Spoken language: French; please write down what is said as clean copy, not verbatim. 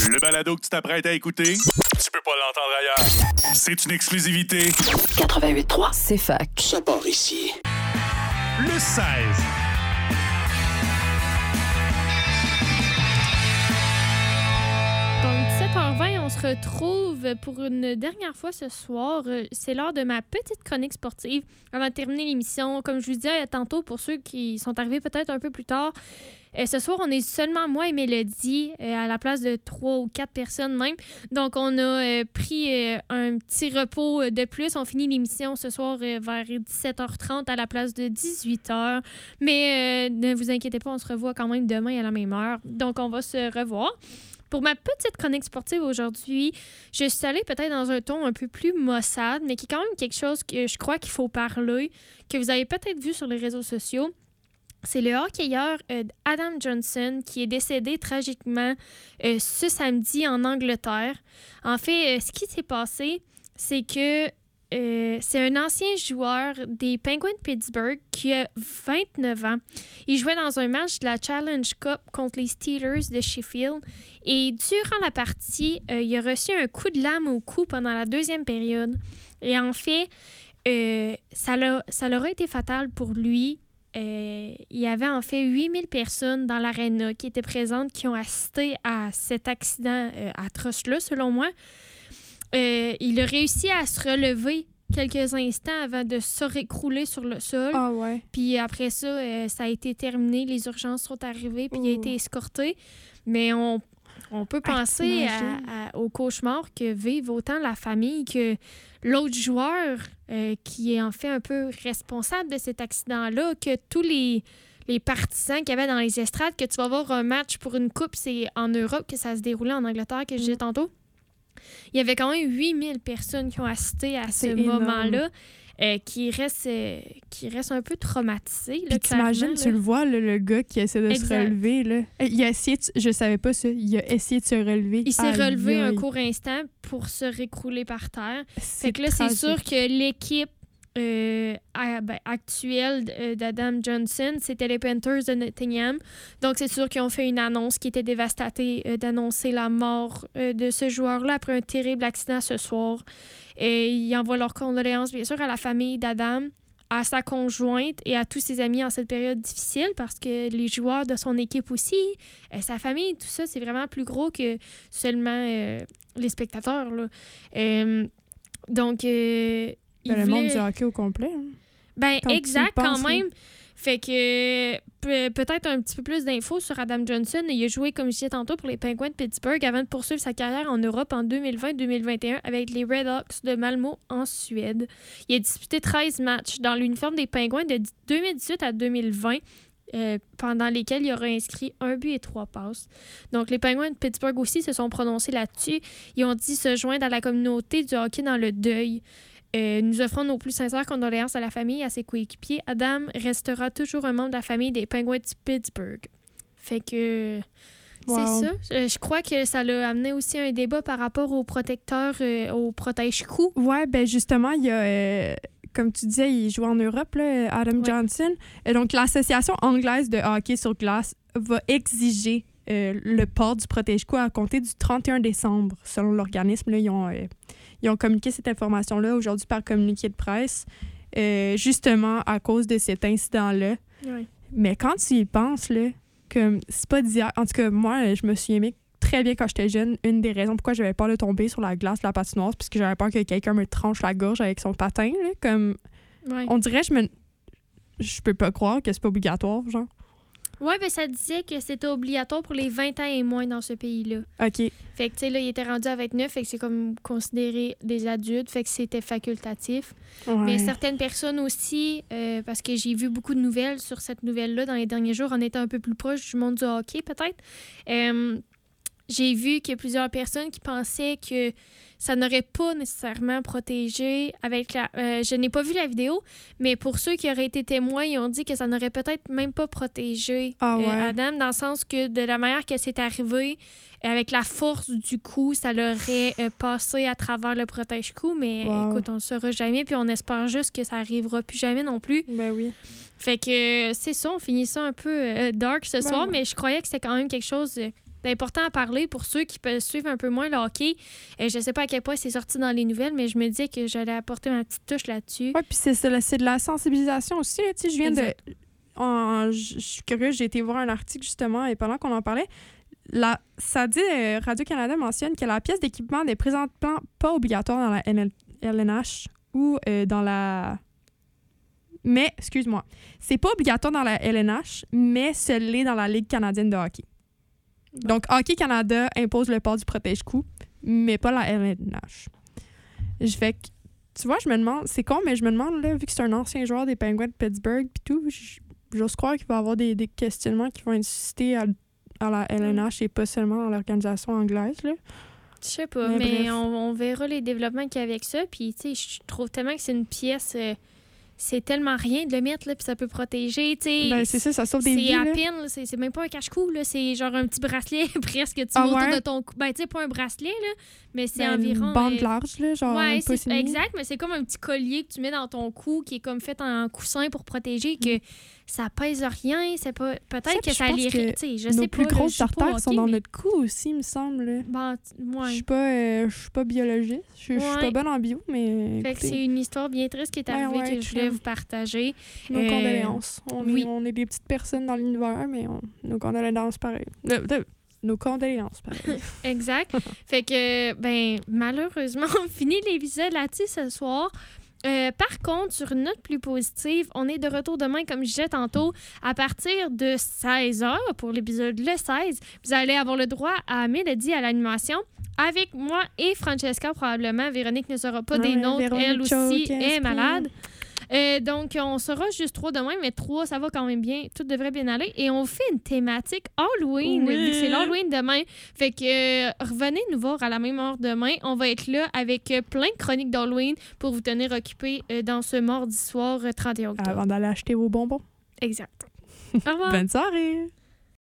Le balado que tu t'apprêtes à écouter, tu peux pas l'entendre ailleurs. C'est une exclusivité. 88.3, C'est fac. ça part ici. Le 16. Donc, 17h20, on se retrouve pour une dernière fois ce soir. C'est l'heure de ma petite chronique sportive. Avant de terminer l'émission, comme je vous disais tantôt, pour ceux qui sont arrivés peut-être un peu plus tard, ce soir, on est seulement moi et Mélodie à la place de 3 ou 4 personnes même. Donc, on a pris un petit repos de plus. On finit l'émission ce soir vers 17h30 à la place de 18h. Mais ne vous inquiétez pas, on se revoit quand même demain à la même heure. Donc, on va se revoir. Pour ma petite chronique sportive aujourd'hui, je suis allée peut-être dans un ton un peu plus maussade, mais qui est quand même quelque chose que je crois qu'il faut parler, que vous avez peut-être vu sur les réseaux sociaux. C'est le hockeyeur Adam Johnson qui est décédé tragiquement ce samedi en Angleterre. En fait, ce qui s'est passé, c'est que c'est un ancien joueur des Penguins de Pittsburgh qui a 29 ans. Il jouait dans un match de la Challenge Cup contre les Steelers de Sheffield. Et durant la partie, il a reçu un coup de lame au cou pendant la deuxième période. Et en fait, ça leur a été fatal pour lui. Il y avait en fait 8000 personnes dans l'aréna qui étaient présentes, qui ont assisté à cet accident atroce-là, selon moi. Il a réussi à se relever quelques instants avant de se récrouler sur le sol. Ah ouais. Puis après ça, ça a été terminé. Les urgences sont arrivées, puis il a été escorté. Mais on peut penser au cauchemar que vivent autant la famille que l'autre joueur qui est en fait un peu responsable de cet accident-là, que tous les partisans qu'il y avait dans les estrades, que tu vas voir un match pour une coupe, c'est en Europe que ça se déroulait, en Angleterre, que je disais tantôt. Il y avait quand même 8000 personnes qui ont assisté à ce moment-là, qui restent un peu traumatisés. Puis t'imagines, tu le vois, là, le gars qui essaie de se relever. Là. Il a essayé, je savais pas ça, il a essayé de se relever. Il s'est relevé un court instant pour se récrouler par terre. Fait que là, c'est sûr que l'équipe actuelle d'Adam Johnson, c'était les Panthers de Nottingham. Donc, c'est sûr qu'ils ont fait une annonce qui était dévastatée d'annoncer la mort de ce joueur-là après un terrible accident ce soir. Et ils envoient leurs condoléances, bien sûr, à la famille d'Adam, à sa conjointe et à tous ses amis en cette période difficile, parce que les joueurs de son équipe aussi, sa famille, tout ça, c'est vraiment plus gros que seulement les spectateurs, là. Donc, le monde du hockey au complet. Hein? Ben, Quand exact, tu y penses, quand même. Fait que peut-être un petit peu plus d'infos sur Adam Johnson. Il a joué, comme je disais tantôt, pour les Penguins de Pittsburgh avant de poursuivre sa carrière en Europe en 2020-2021 avec les Red Hawks de Malmö en Suède. Il a disputé 13 matchs dans l'uniforme des Penguins de 2018 à 2020. Pendant lesquels il aura inscrit 1 but et 3 passes. Donc, les Penguins de Pittsburgh aussi se sont prononcés là-dessus. Ils ont dit se joindre à la communauté du hockey dans le deuil. Nous offrons nos plus sincères condoléances à la famille et à ses coéquipiers. Adam restera toujours un membre de la famille des Penguins de Pittsburgh. Fait que c'est ça. Je crois que ça l'a amené aussi un débat par rapport aux protecteurs, aux protège-coups. Ouais, ben justement, il y a... comme tu disais, il joue en Europe, là, Adam Johnson. Donc, l'Association anglaise de hockey sur glace va exiger le port du protège-cou à compter du 31 décembre, selon l'organisme. Là, ils ont communiqué cette information-là aujourd'hui par communiqué de presse, justement à cause de cet incident-là. Ouais. Mais quand tu y penses, là, comme c'est pas d'hier. En tout cas, moi, je me suis aimée très bien quand j'étais jeune. Une des raisons pourquoi j'avais peur de tomber sur la glace de la patinoire, c'est parce que j'avais peur que quelqu'un me tranche la gorge avec son patin. Là, comme on dirait, je peux pas croire que c'est pas obligatoire, genre. Oui, ben ça disait que c'était obligatoire pour les 20 ans et moins dans ce pays-là. OK. Fait que, tu sais, là, il était rendu à 29, fait que c'est comme considéré des adultes, fait que c'était facultatif. Ouais. Mais certaines personnes aussi, parce que j'ai vu beaucoup de nouvelles sur cette nouvelle-là dans les derniers jours, en étant un peu plus proche du monde du hockey, peut-être. J'ai vu qu'il y a plusieurs personnes qui pensaient que ça n'aurait pas nécessairement protégé avec la... je n'ai pas vu la vidéo, mais pour ceux qui auraient été témoins, ils ont dit que ça n'aurait peut-être même pas protégé Adam, dans le sens que de la manière que c'est arrivé, avec la force du coup, ça l'aurait passé à travers le protège-cou, mais écoute, on ne le saura jamais, puis on espère juste que ça n'arrivera plus jamais non plus. Ben oui. Fait que c'est ça, on finit ça un peu dark ce soir, mais je croyais que c'était quand même quelque chose d'important à parler pour ceux qui peuvent suivre un peu moins le hockey. Je sais pas à quel point c'est sorti dans les nouvelles, mais je me disais que j'allais apporter ma petite touche là-dessus. Oui, puis c'est de la sensibilisation aussi. Là, tu sais, je viens Exact. je suis curieuse, j'ai été voir un article justement, et pendant qu'on en parlait, ça dit, Radio-Canada mentionne que la pièce d'équipement n'est présentement pas obligatoire dans la LNH ou dans la... Mais, excuse-moi, c'est pas obligatoire dans la LNH, mais ce l'est dans la Ligue canadienne de hockey. Donc, Hockey Canada impose le port du protège-cou, mais pas la LNH. Je fais que, tu vois, je me demande, c'est con, mais je me demande, là, vu que c'est un ancien joueur des Penguins de Pittsburgh pis tout, j'ose croire qu'il va y avoir des questionnements qui vont être suscités à la LNH et pas seulement dans l'organisation anglaise, là. Je sais pas, Mais mais bref. on verra les développements qu'il y a avec ça. Puis, tu sais, je trouve tellement que c'est une pièce... c'est tellement rien de le mettre, là, puis ça peut protéger, tu sais. Ben, c'est ça, ça sauve des vies, C'est à là. peine, là, c'est même pas un cache-cou, là, c'est genre un petit bracelet presque que tu Ah mets autour ouais? de ton cou. Ben, tu sais, pas un bracelet, là, mais c'est Ben, environ... une bande large, là, genre ouais, un c'est pouce et demi. exact, mais c'est comme un petit collier que tu mets dans ton cou qui est comme fait en coussin pour protéger, que ça pèse rien, c'est pas... Peut-être Ça, que puis je ça pense l'irait, que tu sais, je Nos sais plus pas. là, grosses je suis pas au artères sont hockey, dans mais- notre cou aussi, il me semble, là. Bon, Je ouais. suis pas biologiste. Je suis Ouais. pas bonne en bio, mais Fait que écoutez, c'est une histoire bien triste qui est Ouais, arrivée ouais, que je voulais crème. vous partager. nos condoléances. oui. On est des petites personnes dans l'univers, mais nos condoléances pareil. Nos condoléances pareil. Exact. Fait que, ben, malheureusement, on finit l'épisode là-dessus ce soir. Par contre, sur une note plus positive, on est de retour demain, comme je disais tantôt, à partir de 16h pour l'épisode le 16. Vous allez avoir le droit à Mélodie à l'animation avec moi et Francesca probablement. Véronique ne sera pas des Ouais, nôtres, Véronique elle aussi choke, est esprit. malade. Donc, on sera juste 3 demain, mais 3, ça va quand même bien. Tout devrait bien aller. Et on fait une thématique Halloween, Oui. vu que c'est l'Halloween demain. Fait que revenez nous voir à la même heure demain. On va être là avec plein de chroniques d'Halloween pour vous tenir occupés dans ce mardi soir 31 octobre. Avant d'aller acheter vos bonbons. Exact. Au revoir. Bonne soirée!